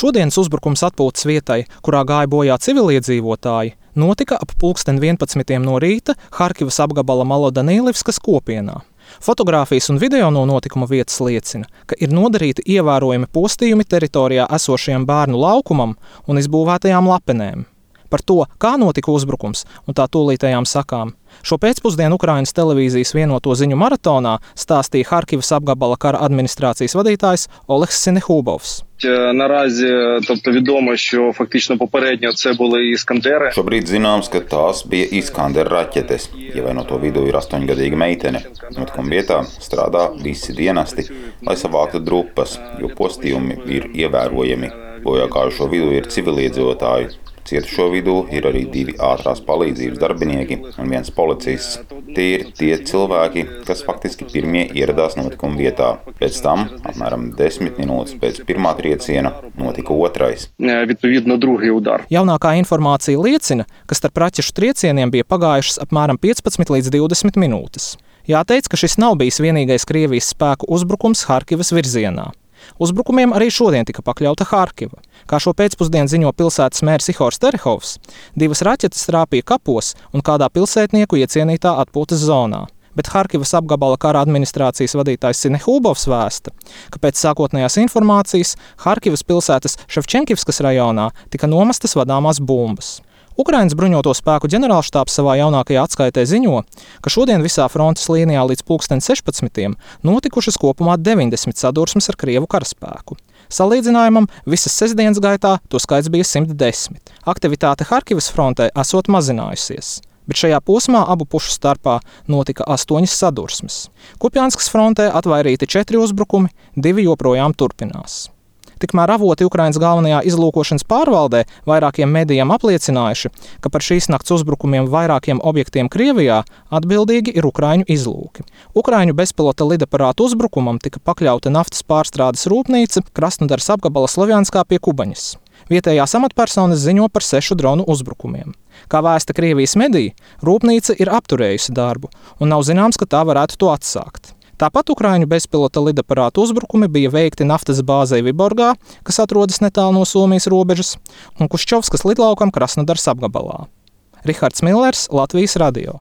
Šodienas uzbrukums atpūtas vietai, kurā gāja bojā civiliedzīvotāji, notika ap 11:11 no rīta Harkivas apgabala Malodanīlivskas kopienā. Fotogrāfijas un video no notikuma vietas liecina, ka ir nodarīti ievērojami postījumi teritorijā esošajam bērnu laukumam un izbūvētajām lapenēm. Par to, kā notika uzbrukums un tā tūlītējām sakām, šo pēcpusdienu Ukrainas televīzijas vienoto ziņu maratonā stāstīja Harkivas apgabala kara administrācijas vadītājs Олег Синехубовs. Наразі, відомо, що фактично попередньо це були Іскандери. Šobrīd zināms, ka tās bija Iskander raķetes. Ievainoto vidū ir 8-gadīga meitene. Notikuma vietā strādā visi dienesti, lai savāktu drupas, jo postījumi ir ievērojami. Bojāgājušo vidū ir civiliedzīvotāji. Cietušo vidū ir arī 2 ātrās palīdzības darbinieki un 1 policists. Tie ir tie cilvēki, kas faktiski pirmie ieradās notikuma vietā. Pēc tam, apmēram 10 minūtes pēc pirmā trieciena, notika otrais. Відповідно, другий удар. Jaunākā informācija liecina, ka starp raķešu triecieniem bija pagājušas apmēram 15 līdz 20 minūtes. Jāteic, ka šis nav bijis vienīgais Krievijas spēku uzbrukums Harkivas virzienā. Uzbrukumiem arī šodien tika pakļauta Harkiva. Kā šo pēcpusdienu ziņo pilsētas mērs Ihors Terehovs, 2 raķetes trāpīja kapos un kādā pilsētnieku iecienītā atpūtas zonā. Bet Harkivas apgabala kara administrācijas vadītājs Sinehubovs vēsta, ka pēc sākotnējās informācijas Harkivas pilsētas Ševčenkivskas rajonā tika nomestas vadāmās bumbas. Ukrainas bruņoto spēku ģenerālštābs savā jaunākajā atskaitē ziņo, ka šodien visā frontes līnijā līdz 16:00 notikušas kopumā 90 sadursmes ar Krievu karaspēku. Salīdzinājumam, visas sestdienas gaitā to skaits bija 110. Aktivitāte Harkivas frontē esot mazinājusies, bet šajā posmā abu pušu starpā notika 8 sadursmes. Kupjanskas frontē atvairīti 4 uzbrukumi, 2 joprojām turpinās. Tikmēr avoti Ukrainas galvenajā izlūkošanas pārvaldē vairākiem medijiem apliecinājuši, ka par šīs nakts uzbrukumiem vairākiem objektiem Krievijā atbildīgi ir Ukraiņu izlūki. Ukraiņu bezpilota lidaparātu uzbrukumam tika pakļauta naftas pārstrādes rūpnīca Krasnodaras apgabala Slovjanskā pie Kubaņas. Vietējās amatpersonas ziņo par 6 dronu uzbrukumiem. Kā vēsta Krievijas mediji, rūpnīca ir apturējusi darbu, un nav zināms, ka tā varētu to atsākt. Tāpat Ukraiņu bezpilota lidaparātu uzbrukumi bija veikti naftas bāzei Viborgā, kas atrodas netālu no Somijas robežas, un Kuščovskas lidlaukam Krasnodaras apgabalā. Rihards Millers, Latvijas radio.